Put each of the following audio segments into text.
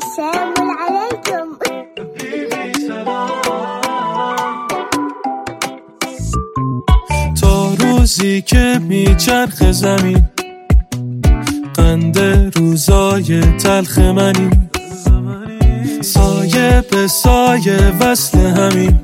السلام عليكم. تا روزی که میچرخ زمین، قند روزای تلخ منی، سایه به سایه وصل همین،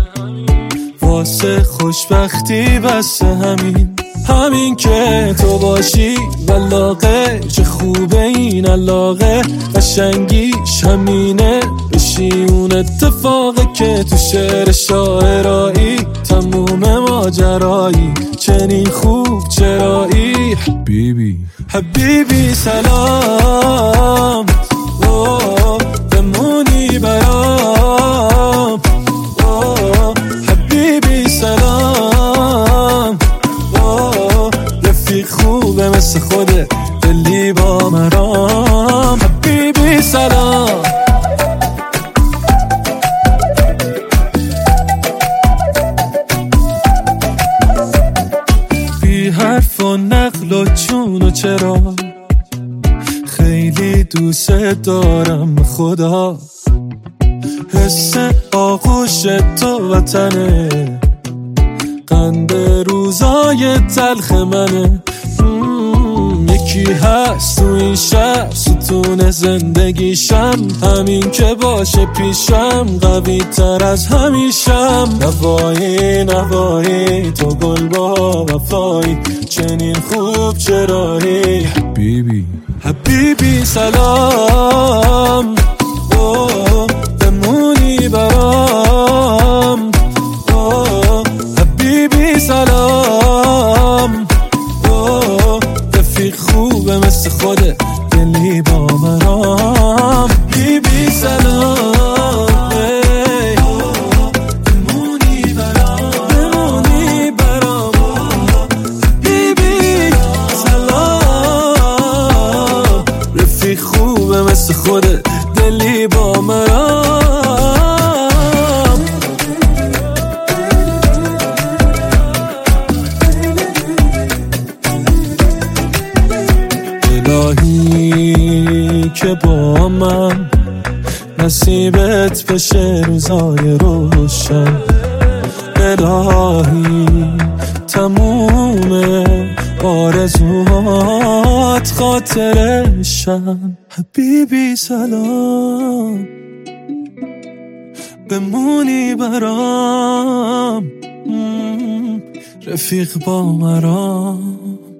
واسه خوشبختی بس همین که تو باشی ولاغه، چه خوبه این علاقه، قشنگیش همینه، بشی اون اتفاقه که تو شعر شاعرایی تموم ماجرایی، چنین خوب چرایی. حبیبی سلام، بمونی برام، حبیبی سلام، رفیق خوبه مثل خوده، دلی با مرام. حبیبی سلام، بی حرف و نقل و چون و چرا، خیلی دوست دارم خدا، حس آغوش تو وطنه، قند روزای تلخ منه. یکی هست تو این شهر ستون زندگیشم، همین که باشه پیشم قوی تر از همیشم. نوایی تو گل با وفایی، چنین خوب چرایی. حبیبی سلام، بمونی برام، حبیبی سلام، رفیق خوبه مثل خوده، دلی با مرام. حبیبی سلام، بمونی برام، حبیبی سلام، رفیق خوبه مثل خوده، دلی با مرام. الهی که با من نصیبت بشه روزای روشن، الهی تموم آرزوات خاطرشن. حبیبی سلام، بمونی برام، رفیق با مرام.